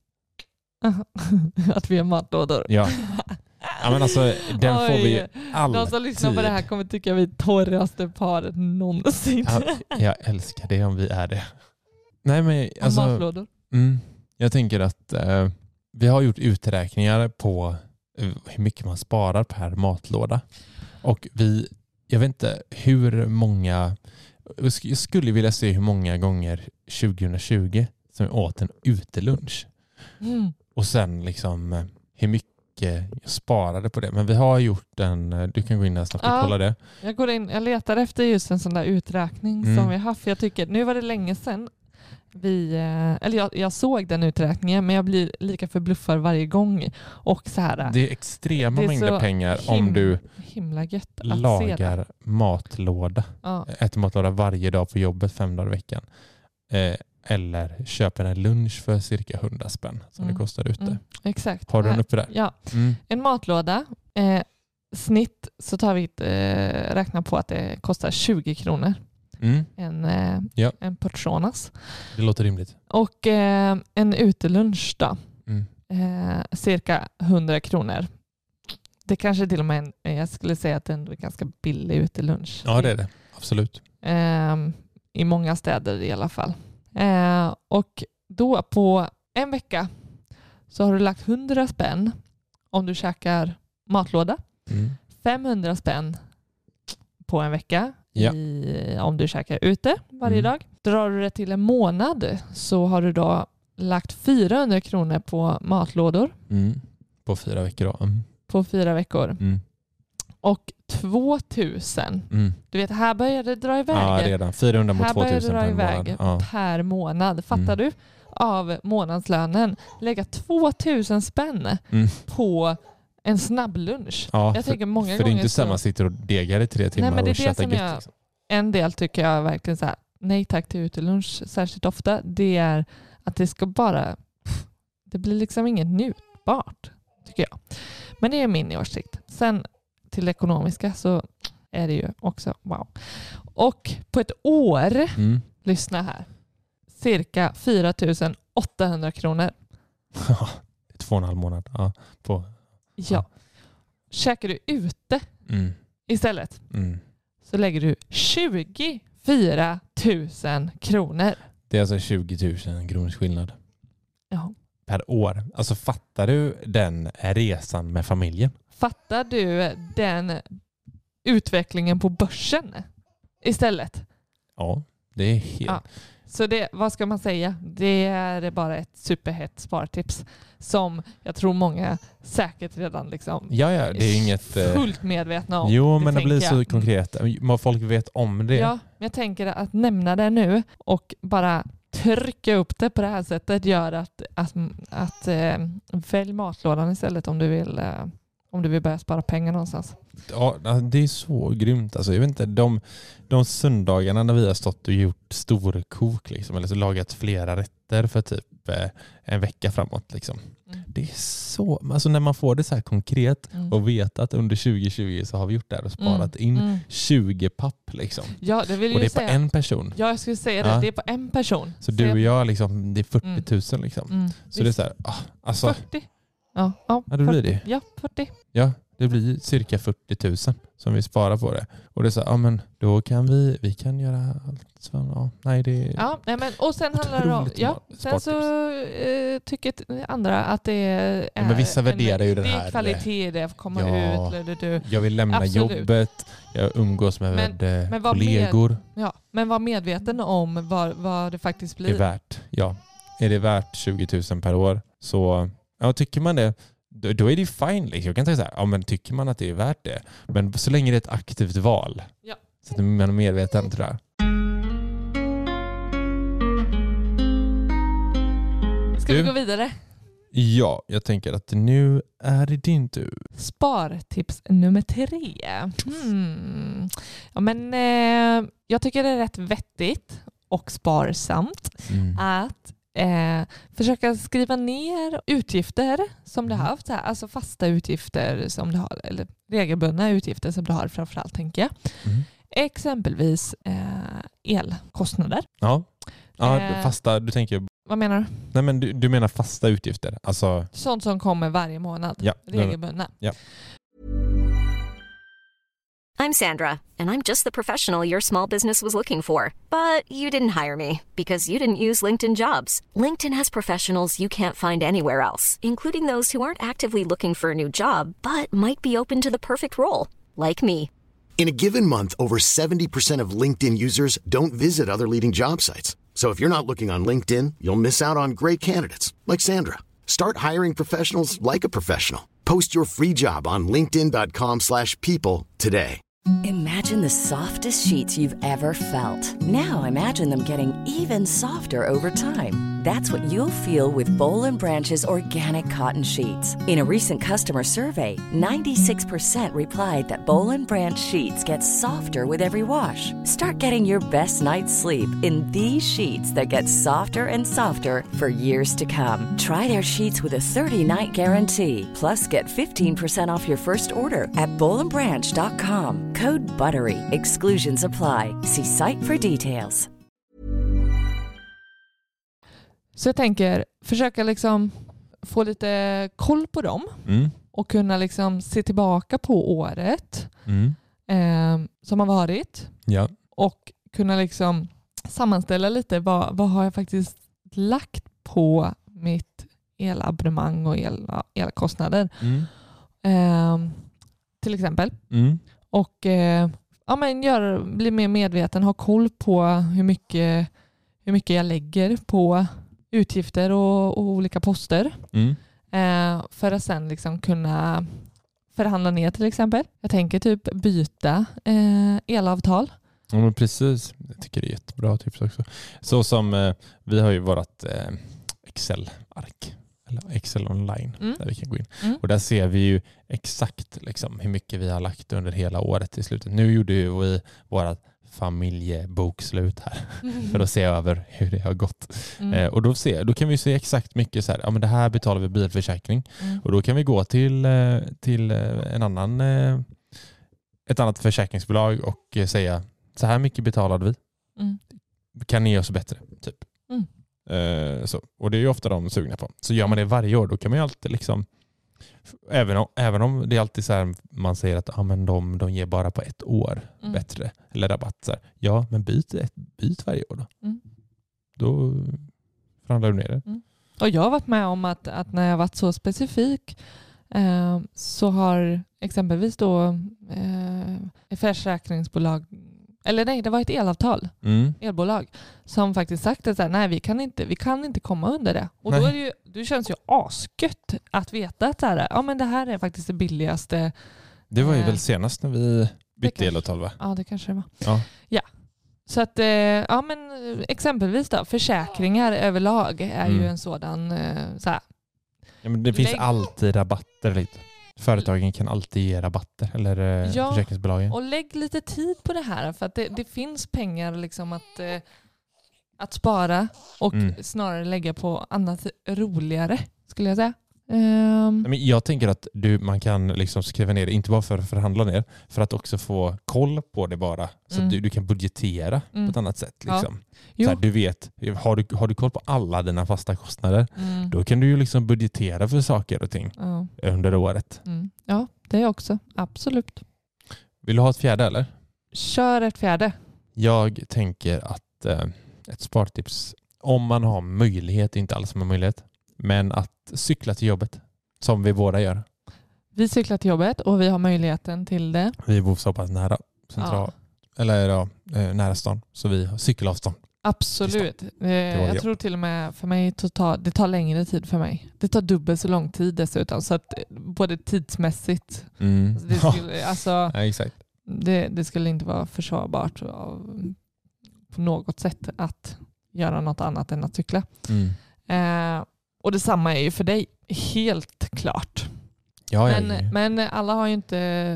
[SPEAKER 3] Att vi har matlådor.
[SPEAKER 4] Ja. Ja, men alltså den får vi ju
[SPEAKER 3] Oj,
[SPEAKER 4] alltid.
[SPEAKER 3] de som lyssnar på det här kommer tycka vi är torraste paret någonsin.
[SPEAKER 4] Ja, jag älskar det om vi är det. Nej, men alltså,
[SPEAKER 3] Matlådor.
[SPEAKER 4] mm, jag tänker att eh, vi har gjort uträkningar på eh, hur mycket man sparar per matlåda. Och vi, jag vet inte hur många, jag skulle vilja se hur många gånger tjugo tjugo som jag åt en utelunch.
[SPEAKER 3] Mm.
[SPEAKER 4] Och sen liksom eh, hur mycket jag sparade på det. Men vi har gjort en, du kan gå in där snabbt och
[SPEAKER 3] Ja.
[SPEAKER 4] kolla det.
[SPEAKER 3] Jag går in, jag letar efter just en sån där uträkning
[SPEAKER 4] Mm.
[SPEAKER 3] som vi har haft. Jag tycker, nu var det länge sedan vi, eh, eller jag, jag såg den uträkningen, men jag blir lika förbluffad varje gång. Och så här,
[SPEAKER 4] Det är extrema
[SPEAKER 3] Det är
[SPEAKER 4] mängder
[SPEAKER 3] så
[SPEAKER 4] pengar
[SPEAKER 3] him-
[SPEAKER 4] om du
[SPEAKER 3] himla gött att se det.
[SPEAKER 4] lagar matlåda.
[SPEAKER 3] Ja.
[SPEAKER 4] Äter matlåda varje dag på jobbet fem dagar i veckan. Eh, eller köper en lunch för cirka hundra spänn som
[SPEAKER 3] Mm.
[SPEAKER 4] det kostar ute.
[SPEAKER 3] Mm. Exakt.
[SPEAKER 4] Har du den
[SPEAKER 3] Här.
[SPEAKER 4] uppe där?
[SPEAKER 3] Ja.
[SPEAKER 4] Mm.
[SPEAKER 3] En matlåda. Eh, snitt så tar vi eh, räkna på att det kostar tjugo kronor.
[SPEAKER 4] Mm.
[SPEAKER 3] En, eh,
[SPEAKER 4] Ja.
[SPEAKER 3] en portionas.
[SPEAKER 4] Det låter rimligt.
[SPEAKER 3] Och eh, en utelunch då.
[SPEAKER 4] Mm.
[SPEAKER 3] Eh, cirka hundra kronor. Det kanske till och med en, jag skulle säga att det ändå är ganska billig utelunch.
[SPEAKER 4] Ja, det är det. Absolut.
[SPEAKER 3] Eh, I många städer i alla fall. Eh, och då på en vecka så har du lagt hundra spänn om du käkar matlåda.
[SPEAKER 4] Mm.
[SPEAKER 3] femhundra spänn på en vecka
[SPEAKER 4] Ja.
[SPEAKER 3] i, om du käkar ute varje
[SPEAKER 4] Mm.
[SPEAKER 3] dag. Drar du det till en månad så har du då lagt fyrahundra kronor på matlådor
[SPEAKER 4] Mm. På fyra veckor då. Mm.
[SPEAKER 3] på fyra veckor.
[SPEAKER 4] Mm.
[SPEAKER 3] Och tvåtusen.
[SPEAKER 4] Mm.
[SPEAKER 3] Du vet, här börjar det dra iväg.
[SPEAKER 4] Ja, redan. fyrahundra mot
[SPEAKER 3] här börjar det
[SPEAKER 4] tvåtusen
[SPEAKER 3] dra
[SPEAKER 4] per
[SPEAKER 3] iväg
[SPEAKER 4] månad. Ja.
[SPEAKER 3] per månad. Fattar
[SPEAKER 4] Mm.
[SPEAKER 3] du? Av månadslönen. Lägga tvåtusen spänn
[SPEAKER 4] Mm.
[SPEAKER 3] på en snabblunch.
[SPEAKER 4] Ja,
[SPEAKER 3] Jag
[SPEAKER 4] för,
[SPEAKER 3] tänker många
[SPEAKER 4] för det är
[SPEAKER 3] gånger
[SPEAKER 4] inte så
[SPEAKER 3] så-
[SPEAKER 4] man sitter och degar i tre timmar
[SPEAKER 3] Nej, men det är
[SPEAKER 4] och
[SPEAKER 3] det
[SPEAKER 4] käkar
[SPEAKER 3] som
[SPEAKER 4] gött.
[SPEAKER 3] jag-
[SPEAKER 4] Liksom.
[SPEAKER 3] En del tycker jag verkligen så här, nej tack till utelunch särskilt ofta. Det är att det ska bara, det blir liksom inget njutbart tycker jag. Men det är min åsikt. Sen till det ekonomiska så är det ju också wow. Och på ett år,
[SPEAKER 4] Mm.
[SPEAKER 3] lyssna här, cirka fyra tusen åttahundra kronor.
[SPEAKER 4] Två och en halv månad. Ja. På.
[SPEAKER 3] Ja. Käkar du ute
[SPEAKER 4] Mm.
[SPEAKER 3] istället
[SPEAKER 4] Mm.
[SPEAKER 3] så lägger du tjugofyra tusen kronor.
[SPEAKER 4] Det är alltså tjugo tusen kronors skillnad
[SPEAKER 3] Ja.
[SPEAKER 4] per år. Alltså fattar du den resan med familjen?
[SPEAKER 3] Fattar du den utvecklingen på börsen istället?
[SPEAKER 4] Ja, det är helt...
[SPEAKER 3] Ja. Så det, vad ska man säga? Det är bara ett superhett spartips som jag tror många säkert redan liksom
[SPEAKER 4] Ja, ja, det är inget... eh,
[SPEAKER 3] fullt medvetna om.
[SPEAKER 4] Jo, men det
[SPEAKER 3] tänker
[SPEAKER 4] blir så
[SPEAKER 3] jag.
[SPEAKER 4] konkret. Vad folk vet om det.
[SPEAKER 3] Ja, men jag tänker att nämna det nu och bara trycka upp det på det här sättet gör att, att, att eh, välj matlådan istället om du vill eh, om du vill börja spara pengar någonstans.
[SPEAKER 4] Ja, det är så grymt. Alltså, jag vet inte, de, de söndagarna när vi har stått och gjort storkok liksom, eller så lagat flera rätter för typ eh, en vecka framåt. Liksom.
[SPEAKER 3] Mm.
[SPEAKER 4] Det är så... Alltså när man får det så här konkret
[SPEAKER 3] Mm.
[SPEAKER 4] och vet att under tjugo tjugo så har vi gjort det här och sparat in
[SPEAKER 3] Mm.
[SPEAKER 4] tjugo papp. Liksom.
[SPEAKER 3] Ja, det vill
[SPEAKER 4] Och det
[SPEAKER 3] jag
[SPEAKER 4] är på
[SPEAKER 3] säga.
[SPEAKER 4] en person.
[SPEAKER 3] Ja, jag skulle säga det.
[SPEAKER 4] Ja.
[SPEAKER 3] Det är på en person.
[SPEAKER 4] Så du och jag, liksom, det är fyrtio
[SPEAKER 3] Mm.
[SPEAKER 4] tusen. Liksom.
[SPEAKER 3] Mm.
[SPEAKER 4] Så det är så här... Ah, alltså,
[SPEAKER 3] fyrtio. Ja, ja,
[SPEAKER 4] Ja, det blir det.
[SPEAKER 3] Ja, fyrtio.
[SPEAKER 4] ja, det blir cirka fyrtio tusen som vi sparar på det. Och det är så här, ja men då kan vi, vi kan göra allt. Så, ja, nej, det är...
[SPEAKER 3] Ja, nej, men, och sen handlar det om...
[SPEAKER 4] Otroligt
[SPEAKER 3] Ja,
[SPEAKER 4] smart
[SPEAKER 3] sen så eh, tycker andra att det är...
[SPEAKER 4] Ja, men vissa värderar ju den
[SPEAKER 3] det är
[SPEAKER 4] här-
[SPEAKER 3] kvalitet, det är att komma
[SPEAKER 4] Ja.
[SPEAKER 3] ut. Eller du,
[SPEAKER 4] Jag vill lämna
[SPEAKER 3] Absolut.
[SPEAKER 4] jobbet, jag umgås med,
[SPEAKER 3] Men-
[SPEAKER 4] med
[SPEAKER 3] men vad
[SPEAKER 4] kollegor.
[SPEAKER 3] ja, men var medveten om vad, vad det faktiskt
[SPEAKER 4] Det är
[SPEAKER 3] blir.
[SPEAKER 4] värt, ja. Är det värt tjugo tusen per år så, ja, tycker man det, då, då är det ju fine. Liksom. Jag kan säga så här, ja men tycker man att det är värt det, men så länge det är ett aktivt val.
[SPEAKER 3] Ja.
[SPEAKER 4] Så att man är medveten, tror jag.
[SPEAKER 3] Ska
[SPEAKER 4] Du?
[SPEAKER 3] vi gå vidare?
[SPEAKER 4] Ja, jag tänker att nu är det din tur.
[SPEAKER 3] Spartips nummer tre. Hmm. Ja, men, eh, jag tycker det är rätt vettigt och sparsamt
[SPEAKER 4] Mm.
[SPEAKER 3] att eh, försöka skriva ner utgifter som du har haft. Så här, alltså fasta utgifter som du har, eller regelbundna utgifter som du har framförallt, tänker jag.
[SPEAKER 4] Mm.
[SPEAKER 3] Exempelvis eh, elkostnader.
[SPEAKER 4] Ja, ja
[SPEAKER 3] Eh.
[SPEAKER 4] fasta, du tänker,
[SPEAKER 3] Vad menar du?
[SPEAKER 4] nej men du, du menar fasta utgifter, alltså,
[SPEAKER 3] Sånt som kommer varje månad.
[SPEAKER 4] ja.
[SPEAKER 3] Regelbundna.
[SPEAKER 4] Ja.
[SPEAKER 5] I'm Sandra, and I'm just the professional your small business was looking for. But you didn't hire me because you didn't use LinkedIn Jobs. LinkedIn has professionals you can't find anywhere else, including those who aren't actively looking for a new job, but might be open to the perfect role, like me.
[SPEAKER 6] In a given month, over seventy percent of LinkedIn users don't visit other leading job sites. So if you're not looking on LinkedIn, you'll miss out on great candidates like Sandra. Start hiring professionals like a professional. Post your free job on linkedin dot com slash people today.
[SPEAKER 7] Imagine the softest sheets you've ever felt. Now imagine them getting even softer over time. That's what you'll feel with Bowl and Branch's organic cotton sheets. In a recent customer survey, ninety-six percent replied that Bowl and Branch sheets get softer with every wash. Start getting your best night's sleep in these sheets that get softer and softer for years to come. Try their sheets with a thirty-night guarantee. Plus, get fifteen percent off your first order at bowl and branch dot com. Code BUTTERY. Exclusions apply. See site for details.
[SPEAKER 3] Så jag tänker försöka liksom få lite koll på dem
[SPEAKER 4] Mm.
[SPEAKER 3] och kunna liksom se tillbaka på året
[SPEAKER 4] Mm.
[SPEAKER 3] eh, som har varit
[SPEAKER 4] Ja.
[SPEAKER 3] och kunna liksom sammanställa lite vad, vad har jag faktiskt lagt på mitt elabonnemang och el, elkostnader.
[SPEAKER 4] Mm.
[SPEAKER 3] Eh, till exempel.
[SPEAKER 4] Mm.
[SPEAKER 3] Och eh, ja, men gör, bli mer medveten, ha koll på hur mycket, hur mycket jag lägger på utgifter och, och olika poster.
[SPEAKER 4] Mm.
[SPEAKER 3] Eh, för att sen liksom kunna förhandla ner till exempel. Jag tänker typ byta eh, elavtal.
[SPEAKER 4] Ja, men precis. Jag tycker det är jättebra tips också. Så som eh, vi har ju vårat eh, Excel-ark. Eller Excel online.
[SPEAKER 3] Mm.
[SPEAKER 4] Där vi kan gå in.
[SPEAKER 3] Mm.
[SPEAKER 4] Och där ser vi ju exakt liksom, hur mycket vi har lagt under hela året i slutet. Nu gjorde ju vi vårat familjebokslut här
[SPEAKER 3] Mm.
[SPEAKER 4] för att se över hur det har gått.
[SPEAKER 3] Mm.
[SPEAKER 4] Eh, och då, se, då kan vi se exakt mycket så här, ja men det här betalar vi bilförsäkring.
[SPEAKER 3] Mm.
[SPEAKER 4] Och då kan vi gå till, eh, till eh, en annan, eh, ett annat försäkringsbolag och eh, säga så här mycket betalade vi.
[SPEAKER 3] Mm.
[SPEAKER 4] Kan ni ge oss bättre? Typ.
[SPEAKER 3] Mm.
[SPEAKER 4] Eh, så. Och det är ju ofta de sugna på. Så gör man det varje år, då kan man ju alltid liksom, även om, även om det är alltid så här, man säger att ah, men de, de ger bara på ett år
[SPEAKER 3] Mm.
[SPEAKER 4] bättre eller rabatt. Så här. Ja, men byt, ett, byt varje år då.
[SPEAKER 3] Mm.
[SPEAKER 4] Då förhandlar du ner det.
[SPEAKER 3] Mm. Och jag har varit med om att, att när jag varit så specifik eh, så har exempelvis då eh, ett försäkringsbolag, eller nej, det var ett elavtal,
[SPEAKER 4] Mm.
[SPEAKER 3] elbolag, som faktiskt sagt att så här, nej, vi kan inte, vi kan inte komma under det. Och
[SPEAKER 4] Nej.
[SPEAKER 3] då är det ju, det känns ju asgött att veta att så här, ja, men det här är faktiskt det billigaste.
[SPEAKER 4] Det var ju
[SPEAKER 3] Eh,
[SPEAKER 4] väl senast när vi bytte
[SPEAKER 3] kanske-
[SPEAKER 4] elavtal, va?
[SPEAKER 3] Ja, det kanske det var.
[SPEAKER 4] Ja.
[SPEAKER 3] Ja. Så att, eh, ja men exempelvis då, försäkringar överlag är
[SPEAKER 4] Mm.
[SPEAKER 3] ju en sådan, eh, så här,
[SPEAKER 4] Ja, men det finns
[SPEAKER 3] Lägg-
[SPEAKER 4] alltid rabatter lite. Företagen kan alltid ge rabatter, eller eh,
[SPEAKER 3] Ja,
[SPEAKER 4] försäkringsbolagen.
[SPEAKER 3] och lägg lite tid på det här, för att det, det finns pengar liksom att, eh, att spara och
[SPEAKER 4] Mm.
[SPEAKER 3] snarare lägga på annat roligare, skulle jag säga. Ehm,
[SPEAKER 4] Nej, men jag tänker att du, man kan liksom skriva ner det, inte bara för att förhandla ner, för att också få koll på det bara. Så
[SPEAKER 3] Mm.
[SPEAKER 4] att du, du kan budgetera
[SPEAKER 3] Mm.
[SPEAKER 4] på ett annat sätt.
[SPEAKER 3] Ja.
[SPEAKER 4] Liksom.
[SPEAKER 3] Jo.
[SPEAKER 4] Så här, du vet, har du, har du koll på alla dina fasta kostnader,
[SPEAKER 3] mm,
[SPEAKER 4] då kan du ju liksom budgetera för saker och ting
[SPEAKER 3] ja,
[SPEAKER 4] under året.
[SPEAKER 3] mm. Ja, det är också. Absolut.
[SPEAKER 4] Vill du ha ett fjärde eller?
[SPEAKER 3] Kör ett fjärde.
[SPEAKER 4] Jag tänker att eh, ett spartips, om man har möjlighet, inte alla som har möjlighet, men att cykla till jobbet, som vi båda gör.
[SPEAKER 3] Vi cyklar till jobbet och vi har möjligheten till det.
[SPEAKER 4] Vi bor så pass nära central, eller ja, eh, nära stan, så vi har cykelavstånd.
[SPEAKER 3] Absolut. Eh,
[SPEAKER 4] det
[SPEAKER 3] jag
[SPEAKER 4] jobb.
[SPEAKER 3] tror till och med för mig det tar, det tar längre tid för mig. Det tar dubbelt så lång tid dessutom. Så att eh, både tidsmässigt,
[SPEAKER 4] Mm.
[SPEAKER 3] det skulle, alltså,
[SPEAKER 4] Ja, exakt.
[SPEAKER 3] det, det skulle inte vara försvarbart av, på något sätt att göra något annat än att cykla.
[SPEAKER 4] Mm.
[SPEAKER 3] Eh, och detsamma är ju för dig, helt klart.
[SPEAKER 4] Ja, ja,
[SPEAKER 3] Men,
[SPEAKER 4] ja.
[SPEAKER 3] men alla har ju inte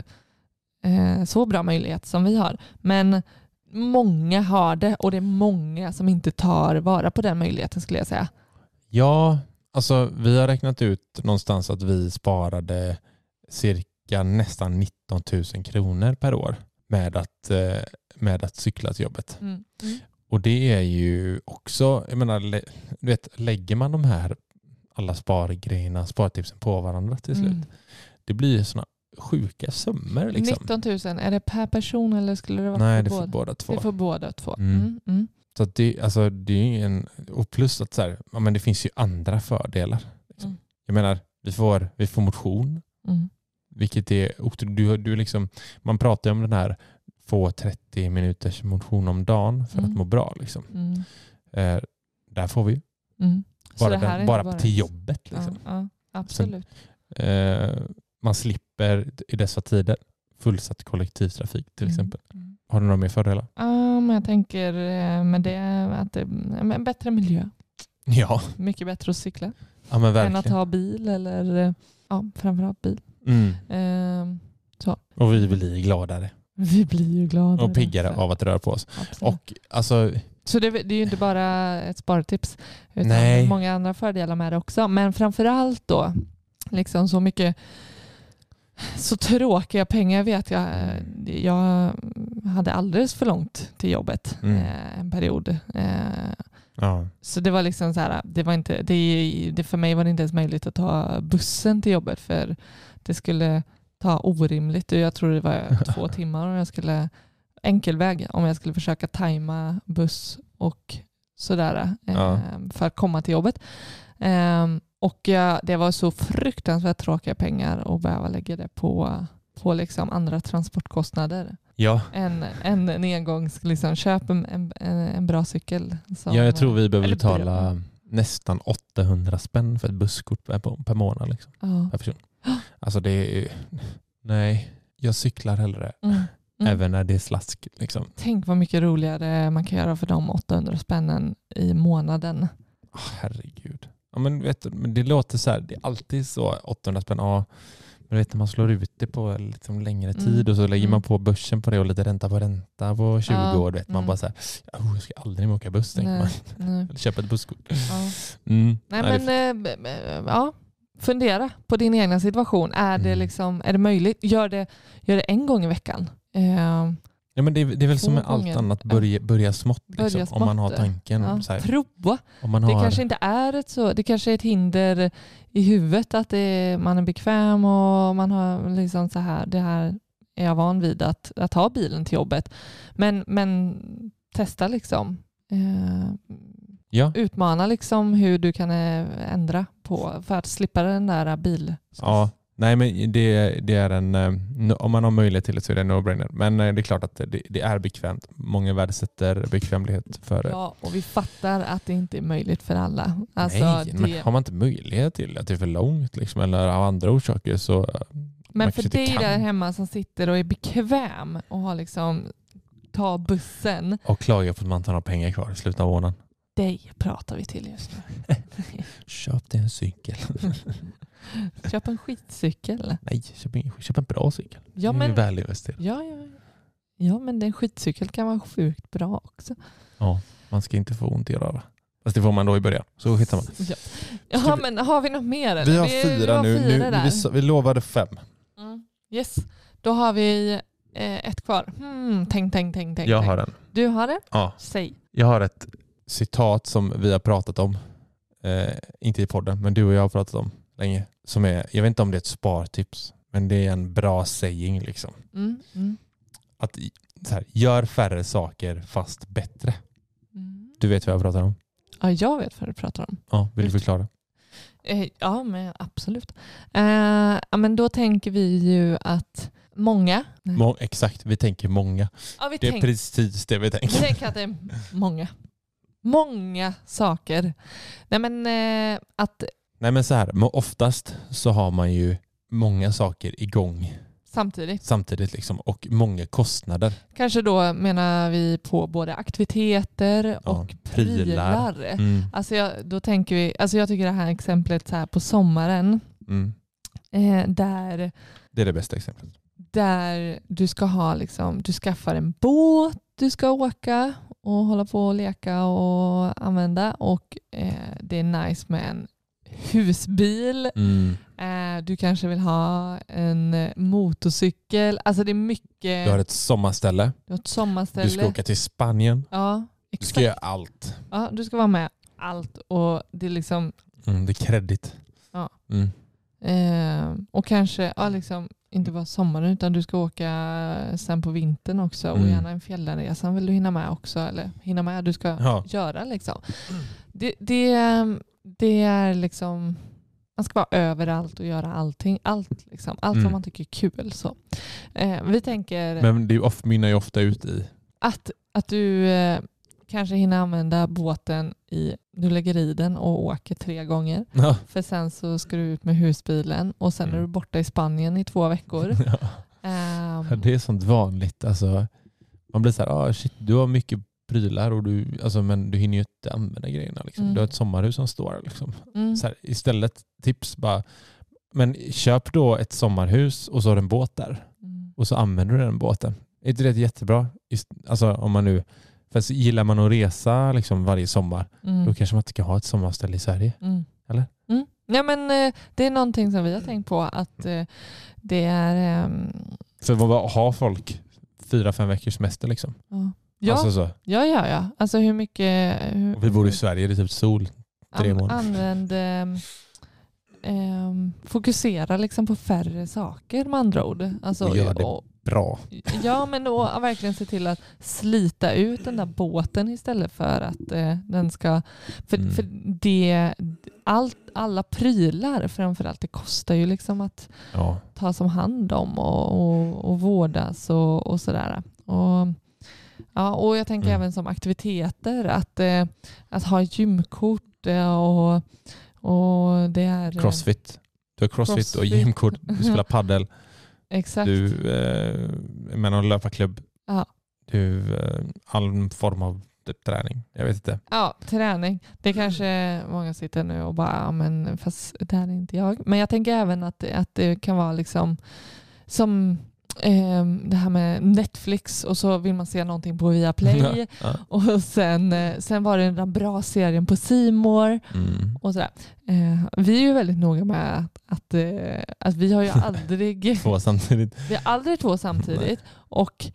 [SPEAKER 3] eh, så bra möjlighet som vi har. Men många har det och det är många som inte tar vara på den möjligheten, skulle jag säga.
[SPEAKER 4] Ja, alltså vi har räknat ut någonstans att vi sparade cirka nästan nitton tusen kronor per år med att, eh, med att cykla till jobbet.
[SPEAKER 3] Mm. Mm.
[SPEAKER 4] Och det är ju också, jag menar, lä- du vet, lägger man de här alla spargrejerna, spartipsen på varandra till slut,
[SPEAKER 3] Mm.
[SPEAKER 4] det blir ju såna sjuka summor liksom.
[SPEAKER 3] nitton tusen, är det per person eller skulle det vara
[SPEAKER 4] Nej,
[SPEAKER 3] för
[SPEAKER 4] det
[SPEAKER 3] båda?
[SPEAKER 4] får båda två.
[SPEAKER 3] Det får båda två.
[SPEAKER 4] Mm.
[SPEAKER 3] Mm. Mm.
[SPEAKER 4] Så att det, alltså, det är en, och plus att så här, ja, men det finns ju andra fördelar. Liksom.
[SPEAKER 3] Mm.
[SPEAKER 4] Jag menar, vi får, vi får motion,
[SPEAKER 3] Mm.
[SPEAKER 4] vilket är, du, du liksom, man pratar ju om den här få trettio minuters motion om dagen för
[SPEAKER 3] Mm.
[SPEAKER 4] att må bra. Liksom.
[SPEAKER 3] Mm.
[SPEAKER 4] Eh, där får vi ju.
[SPEAKER 3] Mm. Så
[SPEAKER 4] Bara,
[SPEAKER 3] det här är
[SPEAKER 4] den,
[SPEAKER 3] inte
[SPEAKER 4] bara, till jobbet. Liksom.
[SPEAKER 3] Ja, ja, absolut.
[SPEAKER 4] Eh, man slipper i dessa tider fullsatt kollektivtrafik till
[SPEAKER 3] Mm.
[SPEAKER 4] exempel.
[SPEAKER 3] Mm.
[SPEAKER 4] Har du några mer fördelar?
[SPEAKER 3] Ja, men jag tänker eh, med det att det är en bättre miljö.
[SPEAKER 4] Ja.
[SPEAKER 3] Mycket bättre att cykla
[SPEAKER 4] Ja, men verkligen.
[SPEAKER 3] än att ha bil eller ja, framförallt bil.
[SPEAKER 4] Mm.
[SPEAKER 3] Eh, så.
[SPEAKER 4] Och vi blir gladare.
[SPEAKER 3] Vi blir ju glada.
[SPEAKER 4] Och piggare av att röra på oss.
[SPEAKER 3] Absolut.
[SPEAKER 4] Och alltså...
[SPEAKER 3] Så det, det är ju inte bara ett spartips utan
[SPEAKER 4] Nej.
[SPEAKER 3] många andra fördelar med det också. Men framförallt då liksom så mycket så tråkiga pengar vet jag. Jag hade alldeles för långt till jobbet mm. eh, en period. Eh,
[SPEAKER 4] ja.
[SPEAKER 3] Så det var liksom så här, det var inte, det, det för mig var det inte ens möjligt att ta bussen till jobbet för det skulle ta orimligt. Jag tror det var två timmar och jag skulle enkelväg om jag skulle försöka tajma buss och sådär ja. eh, för att komma till jobbet. Eh, och ja, det var så fruktansvärt tråkiga pengar och behöva lägga det på, på liksom andra transportkostnader.
[SPEAKER 4] Ja.
[SPEAKER 3] En, en, en engångs, liksom, köp en, en, en bra cykel. Som,
[SPEAKER 4] ja, jag tror vi behöver
[SPEAKER 3] eller,
[SPEAKER 4] betala nästan åttahundra spänn för ett busskort per, per månad. Liksom,
[SPEAKER 3] ja.
[SPEAKER 4] per person. Alltså det är... Nej, jag cyklar hellre.
[SPEAKER 3] Mm. Mm.
[SPEAKER 4] Även när det är slask. Liksom.
[SPEAKER 3] Tänk vad mycket roligare man kan göra för de åttahundra spännen i månaden.
[SPEAKER 4] Oh, herregud. Ja, men vet du, men det låter så här, det är alltid så åttahundra spänn. Ja, men vet du, man slår ut det på liksom längre tid mm. och så lägger mm. man på börsen på det och lite ränta på ränta på tjugo ja. år. Vet. Man mm. bara så här, oh, jag ska aldrig mer åka buss. Tänker man.
[SPEAKER 3] Nej.
[SPEAKER 4] Eller köpa ett busskort.
[SPEAKER 3] Ja.
[SPEAKER 4] Mm.
[SPEAKER 3] Nej, Nej, men äh, ja. Fundera på din egna situation. Är, mm. det, liksom, är det möjligt? Gör det, gör det en gång i veckan. Uh,
[SPEAKER 4] ja, men det, är, det är väl som med allt annat. Börja, börja smått. Liksom,
[SPEAKER 3] börja smått.
[SPEAKER 4] Om man har tanken.
[SPEAKER 3] Ja.
[SPEAKER 4] Så här.
[SPEAKER 3] Prova.
[SPEAKER 4] Om man
[SPEAKER 3] det
[SPEAKER 4] har...
[SPEAKER 3] kanske inte är ett så. Det kanske är ett hinder i huvudet. Att det är, man är bekväm och man har liksom så här. Det här är jag van vid att, att ha bilen till jobbet. Men, men testa liksom. Uh,
[SPEAKER 4] Ja.
[SPEAKER 3] Utmana liksom hur du kan ändra på för att slippa den där bil.
[SPEAKER 4] Ja, nej men det, det är en om man har möjlighet till det så är det en no-brainer. Men det är klart att det, det är bekvämt. Många värdesätter bekvämlighet för det.
[SPEAKER 3] Ja, och vi fattar att det inte är möjligt för alla. Alltså,
[SPEAKER 4] nej,
[SPEAKER 3] det...
[SPEAKER 4] men har man inte möjlighet till det, att det är för långt liksom, eller av andra orsaker så...
[SPEAKER 3] Men för dig kan. Där hemma som sitter och är bekväm och har liksom ta bussen.
[SPEAKER 4] Och klagar på att man inte har några pengar kvar i slutet av månaden.
[SPEAKER 3] Dig pratar vi till just nu.
[SPEAKER 4] Köp dig en cykel.
[SPEAKER 3] Köp en skitcykel.
[SPEAKER 4] Nej, köp en, köp en bra cykel.
[SPEAKER 3] Ja,
[SPEAKER 4] det är
[SPEAKER 3] men,
[SPEAKER 4] väl investerat.
[SPEAKER 3] Ja, ja. ja, men en skitcykel kan vara sjukt bra också.
[SPEAKER 4] Ja, man ska inte få ont i röra. Fast det får man då i början. Så hittar man.
[SPEAKER 3] Ja. Jaha, vi... men har vi något mer? Eller?
[SPEAKER 4] Vi har fyra vi har nu. Fyra nu vi, vi lovade fem.
[SPEAKER 3] Mm. Yes, då har vi eh, ett kvar. Hmm, tänk, tänk, tänk, tänk.
[SPEAKER 4] Jag har en.
[SPEAKER 3] Du har det?
[SPEAKER 4] Ja.
[SPEAKER 3] Säg.
[SPEAKER 4] Jag har ett citat som vi har pratat om. Eh, inte i podden, men du och jag har pratat om länge. Som är, jag vet inte om det är ett spartips, men det är en bra saying liksom.
[SPEAKER 3] Mm, mm.
[SPEAKER 4] Att så här, gör färre saker fast bättre.
[SPEAKER 3] Mm.
[SPEAKER 4] Du vet vad jag pratar om?
[SPEAKER 3] Ja, jag vet vad du pratar om.
[SPEAKER 4] Ja, vill du förklara?
[SPEAKER 3] Eh, ja, men absolut. Eh, ja, men då tänker vi ju att många...
[SPEAKER 4] Må- exakt, vi tänker många.
[SPEAKER 3] Ja, vi
[SPEAKER 4] det
[SPEAKER 3] tänk...
[SPEAKER 4] är precis det vi tänker.
[SPEAKER 3] Vi tänker att det är många. Många saker. Nej men eh, att...
[SPEAKER 4] Nej men så här, oftast så har man ju många saker igång.
[SPEAKER 3] Samtidigt.
[SPEAKER 4] Samtidigt liksom, och många kostnader.
[SPEAKER 3] Kanske då menar vi på både aktiviteter
[SPEAKER 4] ja,
[SPEAKER 3] och prylar.
[SPEAKER 4] prylar. Mm.
[SPEAKER 3] Alltså jag, då tänker vi, alltså jag tycker det här exemplet så här på sommaren.
[SPEAKER 4] Mm.
[SPEAKER 3] Eh, där...
[SPEAKER 4] Det är det bästa exemplet.
[SPEAKER 3] Där du ska ha liksom, du skaffar en båt, du ska åka och hålla på och leka och använda. Och eh, det är nice med en husbil.
[SPEAKER 4] Mm.
[SPEAKER 3] Eh, du kanske vill ha en motorcykel. Alltså det är mycket...
[SPEAKER 4] Du har ett sommarställe.
[SPEAKER 3] Du har ett sommarställe.
[SPEAKER 4] Du ska åka till Spanien.
[SPEAKER 3] Ja, exakt.
[SPEAKER 4] Du ska göra allt.
[SPEAKER 3] Ja, du ska vara med allt. Och det är liksom...
[SPEAKER 4] Mm, det är kredit.
[SPEAKER 3] Ja.
[SPEAKER 4] Mm.
[SPEAKER 3] Eh, och kanske ja, liksom, inte bara sommaren utan du ska åka sen på vintern också.
[SPEAKER 4] Mm.
[SPEAKER 3] Och gärna en fjällresa vill du hinna med också. Eller hinna med, du ska
[SPEAKER 4] ja.
[SPEAKER 3] göra liksom. Det, det, det är liksom... Man ska vara överallt och göra allting. Allt, liksom. Allt
[SPEAKER 4] mm.
[SPEAKER 3] som man tycker är kul. Så. Eh, vi tänker...
[SPEAKER 4] Men det of, mynnar ju ofta ut i...
[SPEAKER 3] Att, att du eh, kanske hinner använda båten i... Du lägger i den och åker tre gånger.
[SPEAKER 4] Ja.
[SPEAKER 3] För sen så ska du ut med husbilen. Och sen
[SPEAKER 4] mm.
[SPEAKER 3] är du borta i Spanien i två veckor.
[SPEAKER 4] Ja.
[SPEAKER 3] Um,
[SPEAKER 4] Ja, det är sånt vanligt. Alltså, man blir så här, ah, shit, du har mycket prylar och du, alltså, men du hinner ju inte använda grejerna. Liksom.
[SPEAKER 3] Mm.
[SPEAKER 4] Du har ett sommarhus som står liksom.
[SPEAKER 3] Mm.
[SPEAKER 4] Så här, istället tips bara, men köp då ett sommarhus och så har du en båt där.
[SPEAKER 3] Mm.
[SPEAKER 4] Och så använder du den båten. Är inte det jättebra? Alltså om man nu, för gillar man att resa liksom varje sommar,
[SPEAKER 3] Mm.
[SPEAKER 4] då kanske man inte kan ha ett sommarställe i Sverige.
[SPEAKER 3] Mm.
[SPEAKER 4] Eller?
[SPEAKER 3] Mm. Ja, men eh, det är någonting som vi har tänkt på att eh, det är... ehm,
[SPEAKER 4] För vad har folk fyra, fem veckors semester liksom?
[SPEAKER 3] ja. Ja,
[SPEAKER 4] Alltså så.
[SPEAKER 3] ja, ja, ja. Alltså hur mycket... Hur,
[SPEAKER 4] Och vi bor i Sverige, det är typ sol tre
[SPEAKER 3] an,
[SPEAKER 4] månader.
[SPEAKER 3] Använd... ehm, ehm, fokusera liksom på färre saker med andra ord. Alltså,
[SPEAKER 4] Och gör det
[SPEAKER 3] och,
[SPEAKER 4] bra.
[SPEAKER 3] ja, men då verkligen se till att slita ut den där båten istället för att eh, den ska... För,
[SPEAKER 4] Mm.
[SPEAKER 3] för det... Allt, alla prylar framförallt, det kostar ju liksom att
[SPEAKER 4] Ja.
[SPEAKER 3] ta som hand om och, och, och vårdas och, och sådär. Och, ja, och jag tänker
[SPEAKER 4] Mm.
[SPEAKER 3] även som aktiviteter att, eh, att ha gymkort eh, och, och det är... eh,
[SPEAKER 4] Crossfit. Du har crossfit,
[SPEAKER 3] Crossfit.
[SPEAKER 4] och gymkort. Du spelar paddel.
[SPEAKER 3] Exakt.
[SPEAKER 4] Du eh, är med någon löparklubb.
[SPEAKER 3] Ja.
[SPEAKER 4] Du eh, all form av typ, träning. Jag vet inte.
[SPEAKER 3] Ja, träning. Det kanske många sitter nu och bara, ja, men fast det här är inte jag. Men jag tänker även att, att det kan vara liksom som eh, det här med Netflix och så vill man se någonting på Viaplay
[SPEAKER 4] Ja.
[SPEAKER 3] och sen, eh, sen var det den där bra serien på C More
[SPEAKER 4] Mm.
[SPEAKER 3] och sådär. Eh, vi är ju väldigt noga med att, att, eh, att vi har ju aldrig
[SPEAKER 4] Två samtidigt.
[SPEAKER 3] vi har aldrig två samtidigt och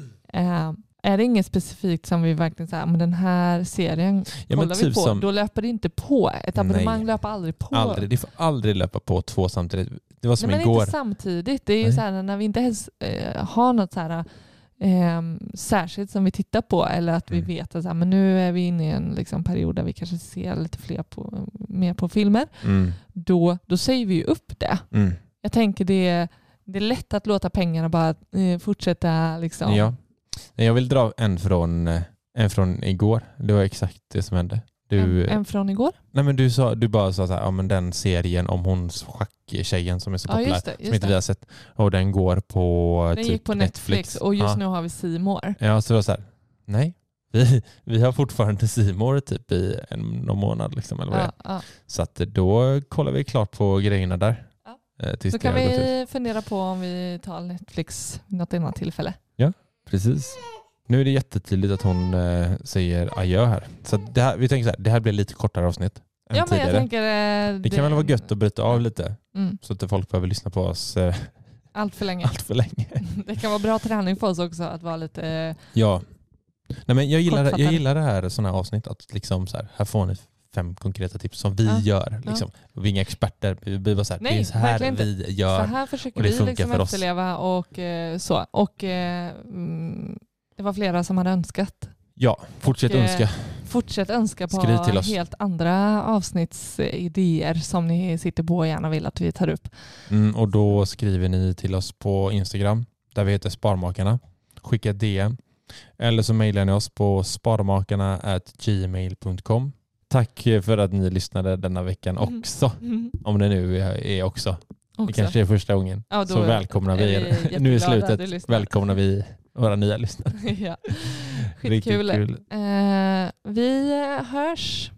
[SPEAKER 3] eh, är det inget specifikt som vi verkligen säger, men den här serien
[SPEAKER 4] Ja, men
[SPEAKER 3] kollar vi
[SPEAKER 4] typ
[SPEAKER 3] på,
[SPEAKER 4] som-
[SPEAKER 3] då löper det inte på. Ett abonnemang
[SPEAKER 4] Nej.
[SPEAKER 3] löper aldrig på.
[SPEAKER 4] Aldrig. Det får aldrig löpa på två samtidigt. Det var som
[SPEAKER 3] Nej, men
[SPEAKER 4] igår.
[SPEAKER 3] inte samtidigt. Det är ju
[SPEAKER 4] Nej.
[SPEAKER 3] så här när vi inte ens eh, har något så här eh, särskilt som vi tittar på eller att vi
[SPEAKER 4] Mm.
[SPEAKER 3] vet att så här, men nu är vi inne i en liksom, period där vi kanske ser lite fler på, mer på filmer.
[SPEAKER 4] Mm.
[SPEAKER 3] Då, då säger vi ju upp det.
[SPEAKER 4] Mm.
[SPEAKER 3] Jag tänker det, det är lätt att låta pengarna bara eh, fortsätta liksom.
[SPEAKER 4] Ja. Jag vill dra en från, eh, en från igår. Det var exakt det som hände. Du,
[SPEAKER 3] En, en från igår?
[SPEAKER 4] nej, men du, sa, du bara sa så här, ja, men den serien om hon schacktjejen som är så
[SPEAKER 3] Ja,
[SPEAKER 4] populär,
[SPEAKER 3] just det,
[SPEAKER 4] som
[SPEAKER 3] just
[SPEAKER 4] inte
[SPEAKER 3] det.
[SPEAKER 4] vi har sett, och den går på
[SPEAKER 3] Den
[SPEAKER 4] typ
[SPEAKER 3] gick på Netflix, och just
[SPEAKER 4] ja.
[SPEAKER 3] nu har vi C More.
[SPEAKER 4] Ja, så det var så här, nej, vi, vi har fortfarande C More typ i en någon månad liksom, eller vad det
[SPEAKER 3] Ja,
[SPEAKER 4] är.
[SPEAKER 3] ja.
[SPEAKER 4] Så att då kollar vi klart på grejerna där.
[SPEAKER 3] Ja.
[SPEAKER 4] Eh, tills
[SPEAKER 3] Så
[SPEAKER 4] det
[SPEAKER 3] kan
[SPEAKER 4] har gått ut.
[SPEAKER 3] vi fundera på om vi tar Netflix vid något annat tillfälle.
[SPEAKER 4] Precis. Nu är det jättetydligt att hon eh, säger adjö här. Så det här, vi tänker så här, det här blir lite kortare avsnitt än
[SPEAKER 3] Ja, men
[SPEAKER 4] tidigare.
[SPEAKER 3] jag tänker... eh,
[SPEAKER 4] Det kan väl vara gött att bryta av lite
[SPEAKER 3] Mm,
[SPEAKER 4] så att inte folk behöver lyssna på oss eh,
[SPEAKER 3] allt för länge.
[SPEAKER 4] allt för länge.
[SPEAKER 3] Det kan vara bra träning för oss också att vara lite... eh,
[SPEAKER 4] Ja. Nej, men jag gillar, jag
[SPEAKER 3] Kortfattade.
[SPEAKER 4] gillar det här sådana här avsnitt att liksom så här, här får ni fem konkreta tips som vi
[SPEAKER 3] Ja.
[SPEAKER 4] gör. Liksom. Vi är inga experter. Vi blir bara så här,
[SPEAKER 3] Nej,
[SPEAKER 4] det är så här
[SPEAKER 3] verkligen
[SPEAKER 4] vi
[SPEAKER 3] Så
[SPEAKER 4] gör.
[SPEAKER 3] här försöker
[SPEAKER 4] och det
[SPEAKER 3] vi
[SPEAKER 4] funkar
[SPEAKER 3] liksom
[SPEAKER 4] för oss.
[SPEAKER 3] efterleva och eh, så. Och eh, mm, det var flera som hade önskat.
[SPEAKER 4] Ja, fortsätt
[SPEAKER 3] Och, eh,
[SPEAKER 4] önska.
[SPEAKER 3] Fortsätt önska på
[SPEAKER 4] Skriv till oss.
[SPEAKER 3] helt andra avsnittsidéer som ni sitter på och gärna vill att vi tar upp.
[SPEAKER 4] Mm, och då skriver ni till oss på Instagram där vi heter Sparmakarna. Skicka ett D M. Eller så mejlar ni oss på sparmakarna at gmail dot com. Tack för att ni lyssnade denna veckan
[SPEAKER 3] Mm.
[SPEAKER 4] också.
[SPEAKER 3] Mm.
[SPEAKER 4] Om det nu är också. Det
[SPEAKER 3] Också.
[SPEAKER 4] kanske är första gången.
[SPEAKER 3] Ja, då
[SPEAKER 4] Så
[SPEAKER 3] är-
[SPEAKER 4] välkomnar vi
[SPEAKER 3] är vi
[SPEAKER 4] er.
[SPEAKER 3] jätteglada
[SPEAKER 4] Nu i
[SPEAKER 3] att du
[SPEAKER 4] slutet
[SPEAKER 3] lyssnar.
[SPEAKER 4] välkomnar vi våra nya lyssnare.
[SPEAKER 3] Ja.
[SPEAKER 4] Riktigt
[SPEAKER 3] Skitkul.
[SPEAKER 4] kul.
[SPEAKER 3] Eh, vi hörs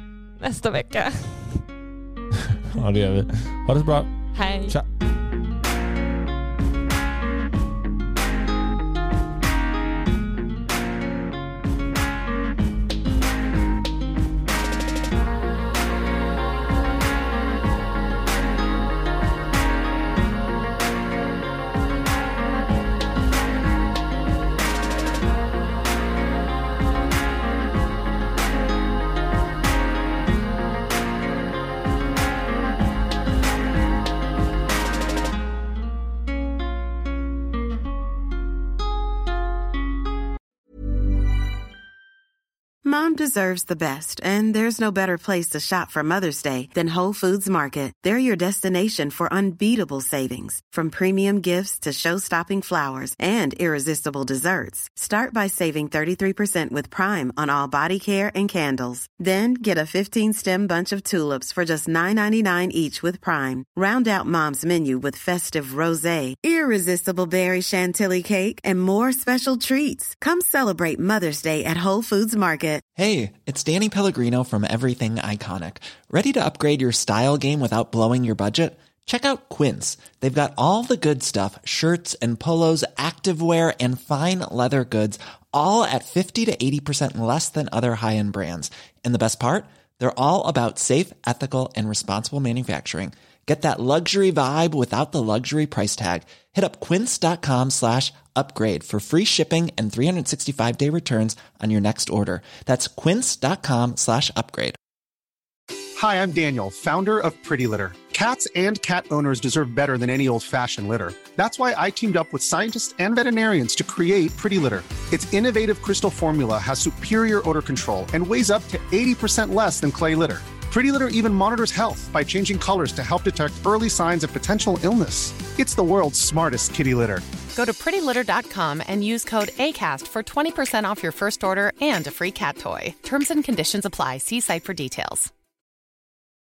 [SPEAKER 3] nästa vecka.
[SPEAKER 4] Ja, det gör vi. Ha det så bra.
[SPEAKER 3] Hej.
[SPEAKER 4] Tja.
[SPEAKER 8] Mom deserves the best, and there's no better place to shop for Mother's Day than Whole Foods Market. They're your destination for unbeatable savings, from premium gifts to show-stopping flowers and irresistible desserts. Start by saving thirty-three percent with Prime on all body care and candles. Then get a fifteen-stem bunch of tulips for just nine ninety-nine each with Prime. Round out Mom's menu with festive rosé, irresistible berry chantilly cake, and more special treats. Come celebrate Mother's Day at Whole Foods Market.
[SPEAKER 9] Hey, it's Danny Pellegrino from Everything Iconic. Ready to upgrade your style game without blowing your budget? Check out Quince. They've got all the good stuff, shirts and polos, activewear, and fine leather goods, all at fifty to eighty percent less than other high-end brands. And the best part? They're all about safe, ethical, and responsible manufacturing. Get that luxury vibe without the luxury price tag. Hit up quince.com slash upgrade for free shipping and three sixty-five day returns on your next order. That's quince.com slash upgrade.
[SPEAKER 10] Hi, I'm Daniel, founder of Pretty Litter. Cats and cat owners deserve better than any old-fashioned litter. That's why I teamed up with scientists and veterinarians to create Pretty Litter. Its innovative crystal formula has superior odor control and weighs up to eighty percent less than clay litter. Pretty Litter even monitors health by changing colors to help detect early signs of potential illness. It's the world's smartest kitty litter.
[SPEAKER 11] Go to pretty litter dot com and use code ACAST for twenty percent off your first order and a free cat toy. Terms and conditions apply. See site for details.